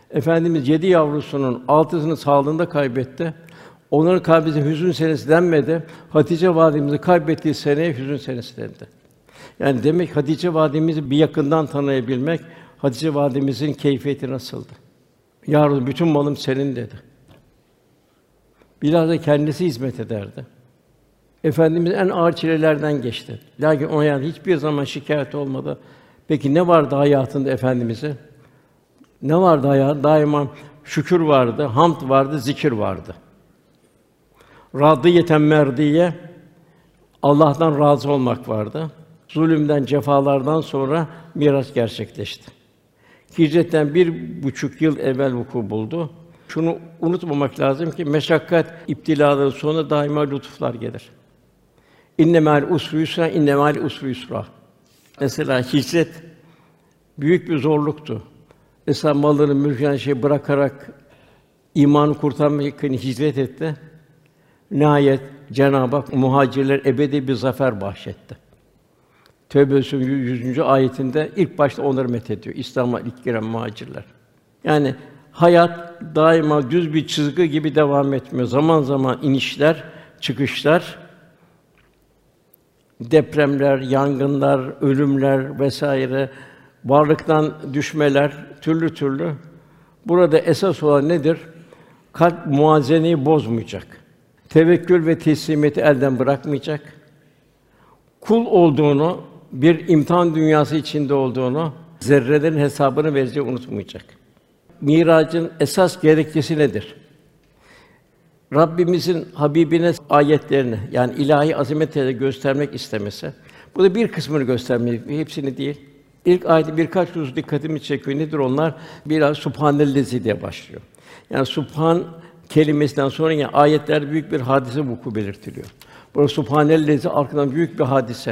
Efendimiz yedi yavrusunun altısını sağlığında kaybetti. Onların kalbine hüzün senesi denmedi. Hatice validemizi kaybettiği seneye hüzün senesi dendi. Yani demek Hatice validemizi bir yakından tanıyabilmek, Hatice validemizin keyfiyeti nasıldı? Ya Rabbi, bütün malım senin dedi. Biraz da kendisi hizmet ederdi. Efendimiz en ağır çilelerden geçti. Lakin o yani hiçbir zaman şikâyet olmadı. Peki ne vardı hayatında Efendimiz'e? Ne vardı hayatında? Daima şükür vardı, hamd vardı, zikir vardı. Radiyeten merdiye, Allah'tan razı olmak vardı. Zulümden, cefalardan sonra miras gerçekleşti. Hicretten bir buçuk yıl evvel vuku buldu. Şunu unutmamak lazım ki meşakkat, iptilaların sonunda daima lütuflar gelir. İnne ma'al usri yusra, inne ma'al usri yusra. Mesela hicret büyük bir zorluktu. Mesela malını, mülkünü şey bırakarak imanı kurtarmak için hicret etti. Nihayet Cenab-ı Hak muhacirler ebedi bir zafer bahşetti. Tevbe Sûresi yüzüncü ayetinde ilk başta onları methediyor. İslam'a ilk giren muhacirler. Yani hayat daima düz bir çizgi gibi devam etmiyor. Zaman zaman inişler, çıkışlar, depremler, yangınlar, ölümler vesaire, varlıktan düşmeler, türlü türlü. Burada esas olan nedir? Kalp muvazeneyi bozmayacak. Tevekkül ve teslimiyeti elden bırakmayacak. Kul olduğunu, bir imtihan dünyası içinde olduğunu, zerrelerin hesabını vereceği unutmayacak. Miracın esas gerekçesi nedir? Rabbimizin Habibine ayetlerini, yani ilahi azametleri göstermek istemesi. Bu da bir kısmını göstermek, hepsini değil. İlk ayette birkaç husus dikkatimi çekiyor. Nedir onlar? Biraz Subhanellezi diye başlıyor. Yani Subhan kelimesinden sonra yani ayetlerde büyük bir hadise vuku belirtiliyor. Burada Subhanellezi arkadan büyük bir hadise.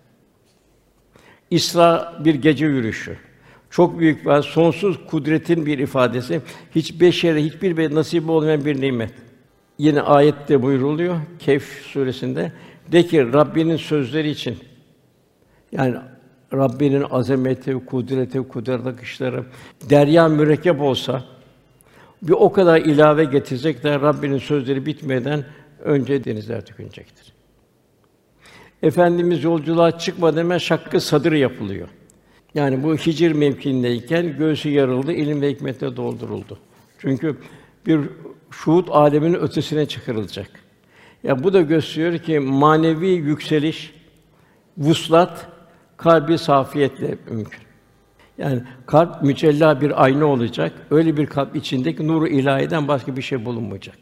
İsra bir gece yürüyüşü. Çok büyük ve sonsuz kudretin bir ifadesi. Hiç beşere hiçbir bir nasip olmayan bir nimet. Yine ayette buyruluyor Kehf suresinde. De ki Rabbinin sözleri için yani Rabbinin azameti, kudreti, kudret akışları derya mürekkep olsa bir o kadar ilave getirecek de Rabbinin sözleri bitmeden önce denizler tükünecektir. Efendimiz yolculuğa çıkmadan hemen şakkı sadır yapılıyor. Yani bu Hicr mevkiindeyken göğsü yarıldı, ilim ve hikmetle dolduruldu. Çünkü bir şuhud âleminin ötesine çıkarılacak. Ya bu da gösteriyor ki manevi yükseliş, vuslat kalbi safiyetle mümkün. Yani kalp mücella bir ayna olacak. Öyle bir kalp içindeki nuru ilahiden başka bir şey bulunmayacak.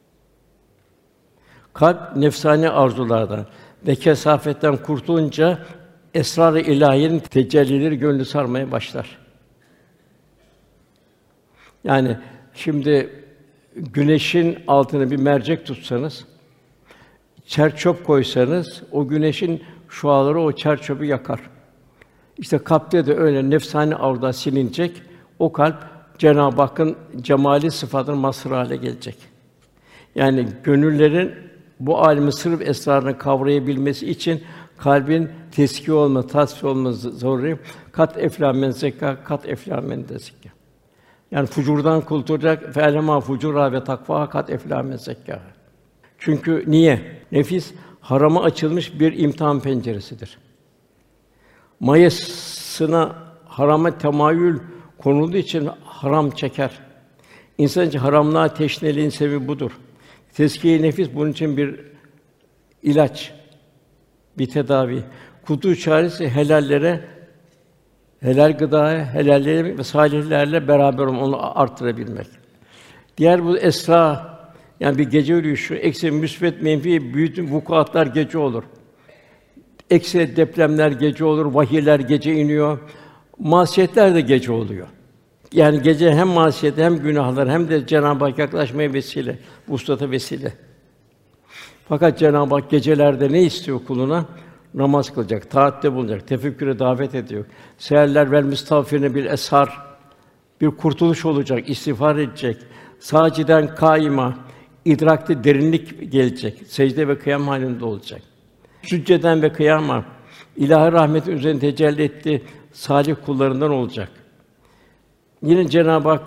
Kalp nefsani arzulardan ve kesafetten kurtulunca esrar-ı ilahiyenin tecellileri gönlü sarmaya başlar. Yani şimdi güneşin altına bir mercek tutsanız, çer çöp koysanız o güneşin şuaları o çer çöpü yakar. İşte kalpte de öyle nefsani arzular silinecek. O kalp Cenab-ı Hakk'ın cemali sıfatının mazhar hale gelecek. Yani gönüllerin bu âlemin sır ve esrarını kavrayabilmesi için kalbin tezkiye olması, tasfiye olması zaruri. Kat eflâ men zekkâ, kat eflâ men dezekkâ. Yani fucurdan kurtulacak fe'lemâ fucura ve takvâ kat eflâ men zekkâ. Çünkü niye? Nefis harama açılmış bir imtihan penceresidir. Mayasına harama temayül konulduğu için haram çeker. İnsan için haramlığa teşneliğin sebebi budur. Tezkiye-i nefis bunun için bir ilaç, bir tedavi. Kurtuluş çaresi helallere, helal gıdaya, helallere ve salihlerle beraber onu arttırabilmek. Diğer bu esra, yani bir gece yürüyüşü, eksi müsbet menfi bütün vukuatlar gece olur. Eksi depremler gece olur, vahiyler gece iniyor. Masiyetler de gece oluyor. Yani gece hem masiyet hem günahlar hem de Cenab-ı Hak yaklaşmaya vesile, vuslata vesile. Fakat Cenab-ı Hak gecelerde ne istiyor kuluna? Namaz kılacak, taatte bulunacak, tefekküre davet ediyor. Seherler vel müstağfirine bil eshar, bir kurtuluş olacak, istiğfar edecek. Sâciden kâima, idrakte derinlik gelecek, secde ve kıyam halinde olacak. Sücceden ve kıyama, ilahi rahmetin üzerine tecelli etti, salih kullarından olacak. Yine Cenab-ı Hakk'ın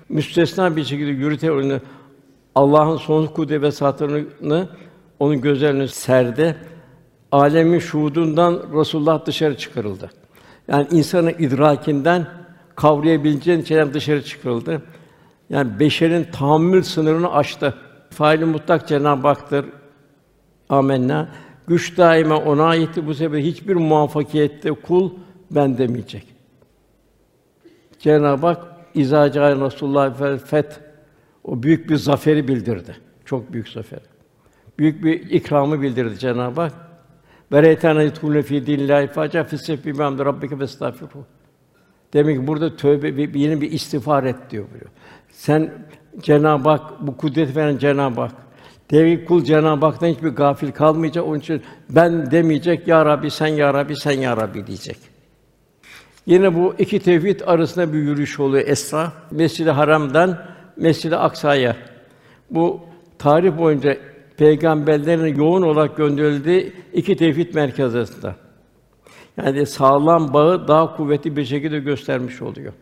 müstesna bir şekilde yürüte onu Allah'ın sonsuz kudret ve satırını onun gözlerine serdi. Âlemin şuhudundan Resulullah dışarı çıkarıldı. Yani insanın idrakinden kavrayabileceği şeyler dışarı çıkarıldı. Yani beşerin tahammül sınırını aştı. Fail-i mutlak Cenab-ı Hak'tır. Âmennâ. Güç daima ona aitti. Bu sebeple hiçbir muvaffakiyette kul ben demeyecek. Cenab-ı Hak İzâ câe Rasûlullâh vel feth o büyük bir zaferi bildirdi. Çok büyük zafer. Büyük bir ikramı bildirdi Cenab-ı Hak. Ve reytâne yedhûlûne fî dînillâhi efvâcâ fesebbih bihamdi rabbike vestağfirhu. Demek ki burada tövbe bir yeni bir istiğfar et diyor buyuruyor. Sen Cenab-ı Hak bu kudret veren Cenab-ı Hak. Demek kul Cenab-ı Hak'tan hiçbir gafil kalmayacak. Onun için ben demeyecek, ya Rabbi sen ya Rabbi sen ya Rabbi diyecek. Yine bu iki tevhid arasında bir yürüyüş oluyor Esra. Mescid-i Haram'dan Mescid-i Aksa'ya. Bu tarih boyunca peygamberlerin yoğun olarak gönderildiği iki tevhid merkezi arasında. Yani sağlam bağı daha kuvvetli bir şekilde göstermiş oluyor.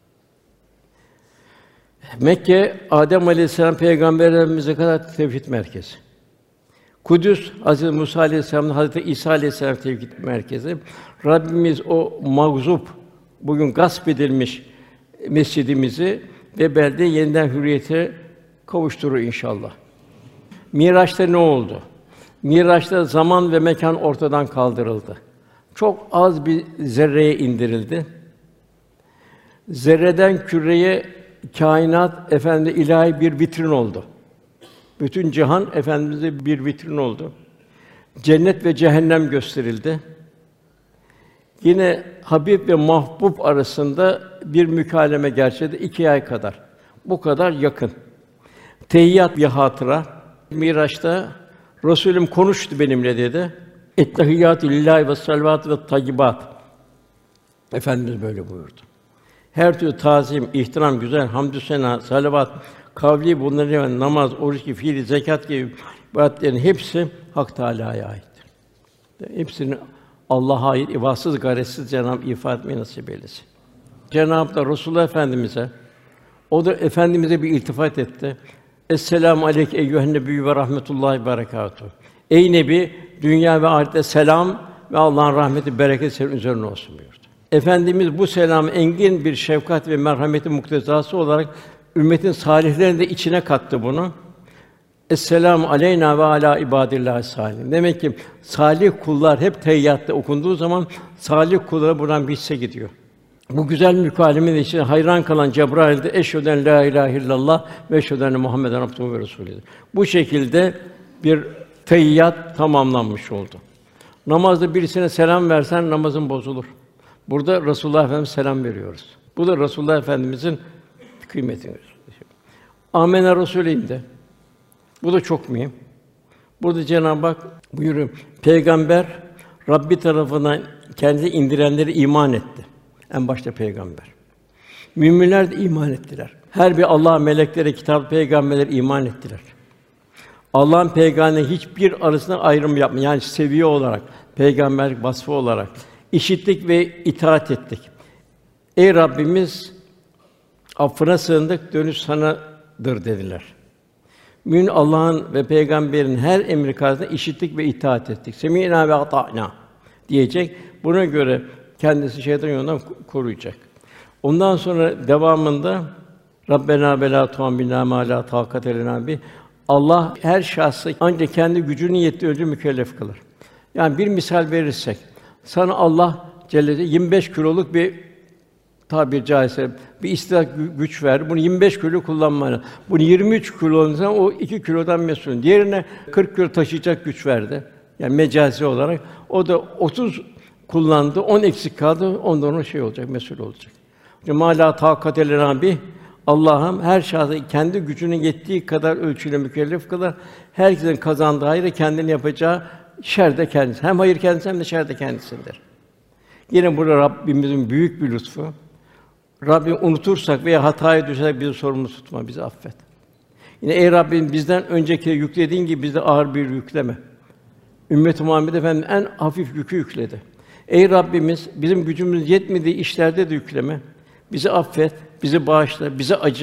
Mekke, Adem Aleyhisselam peygamberlerimize kadar tevhid merkezi. Kudüs, Hazreti Musa Aleyhisselam'ın Hazreti İsa Aleyhisselam tevhid merkezi. Rabbimiz o mağzup, bugün gasp edilmiş mescidimizi ve beldeyi yeniden hürriyete kavuşturur inşallah. Miraç'ta ne oldu? Miraç'ta zaman ve mekan ortadan kaldırıldı. Çok az bir zerreye indirildi. Zerreden küreye kainat efendi ilahi bir vitrin oldu. Bütün cihan efendimize bir vitrin oldu. Cennet ve cehennem gösterildi. Yine Habib ve Mahbub arasında bir mükaleme gerçekleşti iki ay kadar. Bu kadar yakın. Tehiyyat bir hatıra. Miraç'ta Resulüm konuştu benimle dedi. Ettehiyyatü lillahi ve salavatü ve tayyibat. Efendimiz böyle buyurdu. Her türlü tazim, ihtiram, güzel, hamdü sena, salavat, kavli bunların yani namaz, oruç gibi, fiil, zekat gibi ibadetlerin hepsi Hak Teâlâ'ya aittir. Hepsini Allah'a ait, ibadsız, gayretsiz Cenab-ı ifade etmeyi nasip eylesin. Cenab-ı Hak da Resulullah Efendimize, o da Efendimize bir iltifat etti. Esselamu aleyke eyyühen nebiyyü ve rahmetullahi ve berekâtuhu. Ey Nebi, dünya ve ahirette selam ve Allah'ın rahmeti, bereketi senin üzerine olsun buyurdu. Efendimiz bu selamı engin bir şefkat ve merhametin muktezası olarak ümmetin salihlerini de içine kattı bunu. Esselamu aleyna ve ala ibadillâhi sâlihin. Demek ki salih kullar hep tehiyyatta okunduğu zaman salih kullara buradan bir hisse gidiyor. Bu güzel mükalemenin içine hayran kalan Cebrail de eşhedü en lâ ilâhe illallah ve eşhedü enne Muhammeden abduhu ve resûlüdür. Bu şekilde bir tehiyyat tamamlanmış oldu. Namazda birisine selam versen namazın bozulur. Burada Resulullah Efendimiz selam veriyoruz. Bu da Resulullah Efendimizin kıymetini gösteriyor. Âmene Rasûlü indi. Bu da çok mühim. Burada Cenab-ı Hak buyuruyor. Peygamber Rabbi tarafından kendi indirenleri iman etti. En başta peygamber. Müminler de iman ettiler. Her bir Allah melekleri, kitap, peygamberler iman ettiler. Allah'ın peygamberi hiçbir arasında ayrım yapma. Yani seviye olarak, peygamberlik vasfı olarak işittik ve itaat ettik. Ey Rabbimiz, affına sığındık, dönüş sanadır dediler. Mümin Allah'ın ve peygamberin her emri karşısında işittik ve itaat ettik. Semî'nâ ve ata'nâ diyecek. Buna göre kendisi şeytan yolundan koruyacak. Ondan sonra devamında Rabbena ve lâ tuhammilnâ mâ lâ tâkate lenâ bih. Allah her şahsı ancak kendi gücünün yettiği ölçüde mükellef kılar. Yani bir misal verirsek, sana Allah Celle yirmi beş kiloluk bir tabir caizse bir istidat güç ver. Bunu yirmi beş kilo kullanmanı. Bunu yirmi üç kilo olursa o iki kilodan mesul. Diğerine kırk kilo taşıyacak güç verdi. Yani mecazi olarak o da otuz kullandı, on eksik kaldı. Ondan o şey olacak, mesul olacak. Mâlâ tâkate lenâ bih. Allah'ım her şahsı kendi gücünün yettiği kadar ölçüyle mükellef kılar. Herkesin kazandığı hayrı kendini yapacağı şer de kendisi. Hem hayır kendisi hem de şer de kendisindir. Yine burada Rabbimizin büyük bir lütfu. Rabbim unutursak veya hataya düşersek bizi sorumlu tutma, bizi affet. Yine ey Rabbim bizden önceki yüklediğin gibi bize ağır bir yükleme. Ümmet-i Muhammed Efendimiz en hafif yükü yükledi. Ey Rabbimiz bizim gücümüz yetmediği işlerde de yükleme. Bizi affet, bizi bağışla, bizi acı.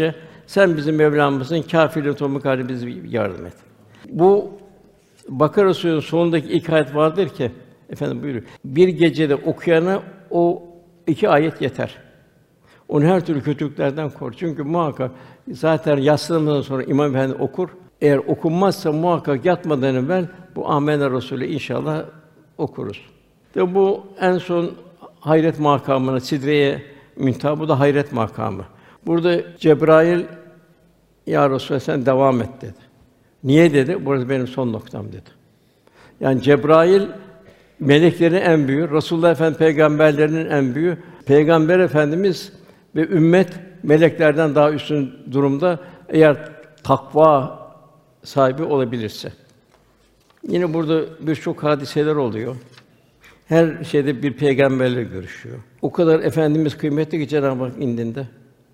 Sen bizim Mevlamızsın, kâfirlerin topluluk hâline bizi yardım et. Bu Bakara Suresi'nin sonundaki iki ayet vardır ki, efendim buyuruyor. Bir gecede okuyana o iki ayet yeter. Onu her türlü kötülüklerden korur. Çünkü muhakkak zaten yaslanmadan sonra İmam Efendi okur. Eğer okunmazsa muhakkak yatmadan evvel bu Âmene Rasûlü inşallah okuruz. Ve bu en son hayret makamına, Sidre-i Münteha, bu da hayret makamı. Burada Cebrail, "Ya Resulallah sen devam et." dedi. "Niye?" dedi. "Burası benim son noktam." dedi. Yani Cebrail meleklerin en büyüğü, Resulullah Efendimiz peygamberlerinin en büyüğü. Peygamber Efendimiz ve ümmet meleklerden daha üstün durumda eğer takva sahibi olabilirse. Yine burada birçok hadiseler oluyor. Her şeyde bir peygamberle görüşüyor. O kadar Efendimiz kıymetli ki Cenab-ı Hak indinde.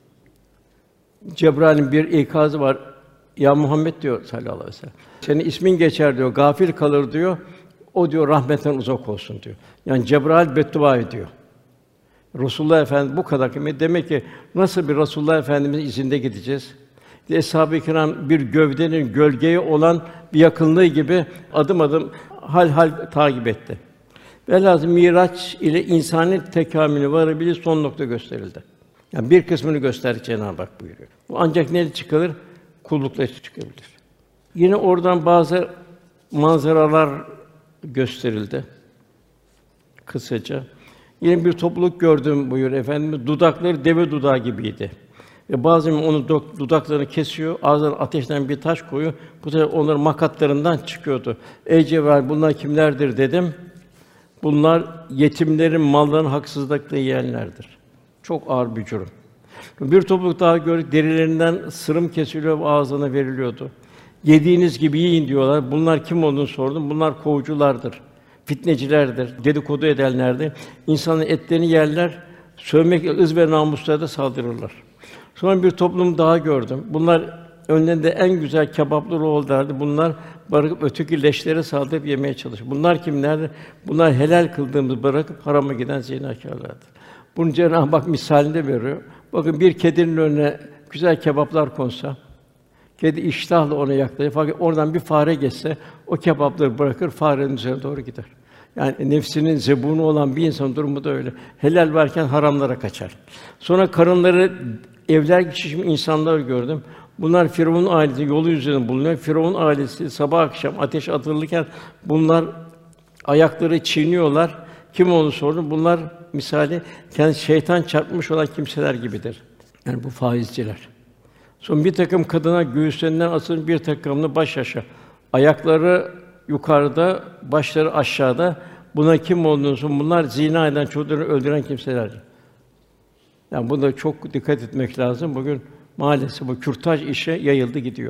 Cebrail'in bir ikazı var. "Ya Muhammed" diyor sallallahu aleyhi ve sellem. "Senin ismin geçer" diyor. "Gafil kalır" diyor. "O" diyor "rahmetten uzak olsun" diyor. Yani Cebrail beddua ediyor. Resulullah Efendimiz bu kadar kıymetli. Demek ki nasıl bir Resulullah Efendimiz'in izinde gideceğiz? Eshab-ı Kiram bir gövdenin gölgeye olan bir yakınlığı gibi adım adım hal hal takip etti. Velhâsıl Miraç ile insanın tekamülü varabilir son nokta gösterildi. Yani bir kısmını gösterdi Cenab-ı Hak buyuruyor. Bu ancak neyle çıkılır? Kullukla çıkabilir. Yine oradan bazı manzaralar gösterildi kısaca. Yine bir topluluk gördüm buyuruyor Efendimiz. Dudakları deve dudağı gibiydi. Ve bazen onu dudaklarını kesiyor, ağzına ateşten bir taş koyuyor. Bu sefer onların makatlarından çıkıyordu. "Ey Cebrail, bunlar kimlerdir?" dedim. "Bunlar yetimlerin mallarını haksızlıkla yiyenlerdir." Çok ağır bir cürüm. Bir topluluk daha gördük, derilerinden sırım kesiliyor ve ağzına veriliyordu. "Yediğiniz gibi yiyin" diyorlar. Bunlar kim olduğunu sordum. Bunlar kovuculardır, fitnecilerdir, dedikodu edenlerdir. İnsanın etlerini yerler, sövmek, ız ve namuslara da saldırırlar. Sonra bir toplum daha gördüm. Bunlar önlerinde en güzel kebapları olurlardı. Bunlar bırakıp öteki leşlere saldırıp yemeye çalışır. Bunlar kimlerdir? Bunlar helal kıldığımız bırakıp harama giden zinâkârlardır. Bunu Cenab-ı Hak misalinde veriyor. Bakın bir kedinin önüne güzel kebaplar konsa, kedi iştahla ona yaklaşır. Fakat oradan bir fare geçse, o kebapları bırakır, farenin üzerine doğru gider. Yani nefsinin zebûnu olan bir insan durumu da öyle. Helal varken haramlara kaçar. Sonra karınları evler şişmiş insanlar gördüm. Bunlar Firavun ailesi yolu üzerinde bulunuyor. Firavun ailesi sabah akşam ateş atılırken bunlar ayakları çiğniyorlar. Kim onu sordum. Bunlar misali kendi şeytan çarpmış olan kimseler gibidir. Yani bu faizciler. Sonra bir takım kadına göğüslerinden asılmış bir takımını baş aşağı. Ayakları yukarıda, başları aşağıda. Buna kim olduğunu sordum. Bunlar zina eden, çocukları öldüren kimseler. Yani buna çok dikkat etmek lazım. Bugün maalesef bu kürtaj işe yayıldı gidiyor.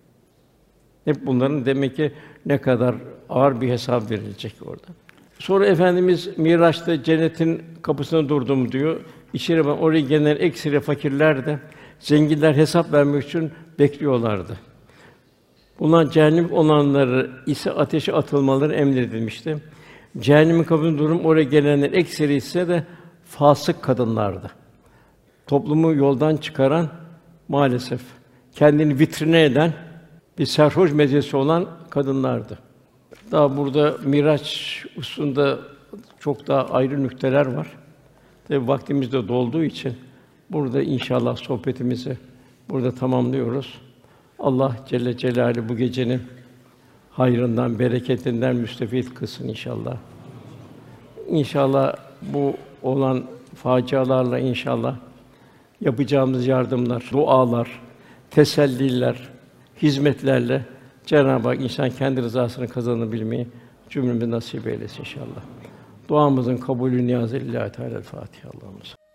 Hep bunların demek ki ne kadar ağır bir hesap verilecek orada. Sonra Efendimiz Miraç'ta cennetin kapısına durdum diyor. İçeri ben oraya gelen ekseri fakirler de zenginler hesap vermek için bekliyorlardı. Bunlar cehennem olanları ise ateşe atılmaları emredilmişti. Cehennemin kapısında durum oraya gelenler ekseri ise de fasık kadınlardı. Toplumu yoldan çıkaran maalesef kendini vitrine eden bir sarhoş mezesi olan kadınlardı. Daha burada Miraç hususunda çok daha ayrı nükteler var. Tabi vaktimiz de dolduğu için burada inşallah sohbetimizi burada tamamlıyoruz. Allah Celle Celaluhu bu gecenin hayrından, bereketinden müstefid kılsın inşallah. İnşallah bu olan facialarla inşallah yapacağımız yardımlar, dualar, teselliler, hizmetlerle Cenab-ı Hak insan kendi rızasını kazanabilmeyi cümlemize nasip eylesin inşallah. Duamızın kabulü niyazı lillahi Teala Fatiha. Allah'ımız